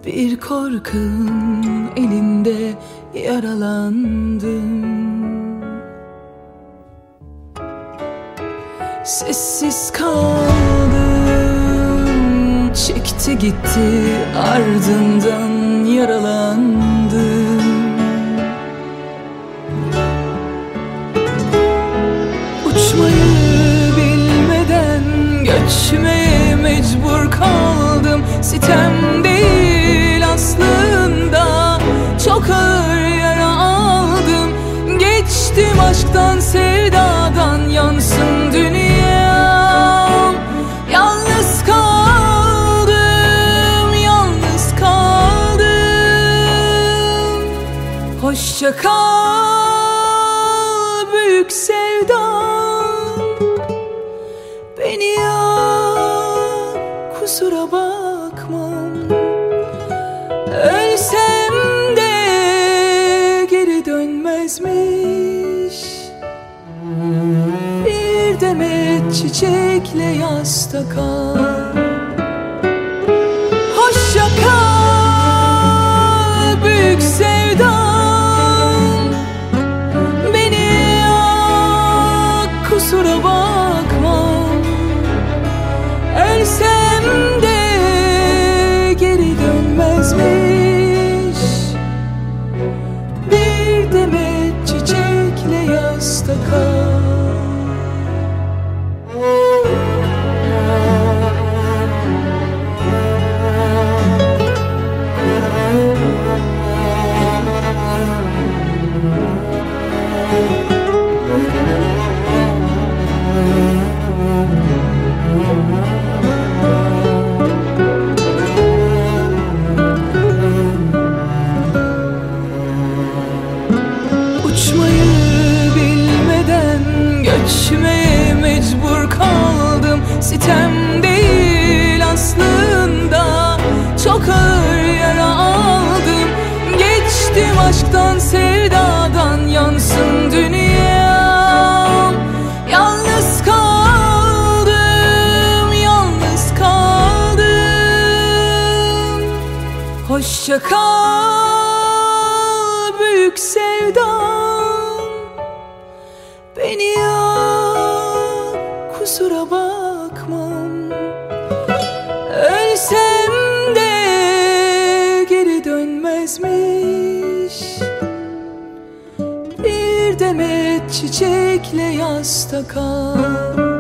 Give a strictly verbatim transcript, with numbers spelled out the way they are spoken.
Bir korkun elinde yaralandım. Sessiz kaldım, çekti gitti, ardından yaralandım. Uçmayı bilmeden göçmeye mecbur kaldım. Sitem değil aslında, çok ağır yara aldım. Geçtim aşktan sevdadan, yansın dünyam. Yalnız kaldım, yalnız kaldım. Hoşça kal büyük sevdam. Beni yak, kusura bakmam. Ölsem de geri dönmezmiş. Bir demet çiçekle yasta kal. Hoşça kal büyük sevdam. Beni yak, kusura bakmam. Ölsem de geri dönmezmiş. Bir demet çiçekle yasta kal. Uçmayı bilmeden göçmeye mecbur kaldım. Sitem değil aslında, çok ağır yara aldım. Geçtim aşktan sevdadan, yansın dünyam. Yalnız kaldım, yalnız kaldım. Hoşça kal büyük sevdam. Beni yak, kusura bakmam. Ölsem de geri dönmezmiş. Bir demet çiçekle yasta kal.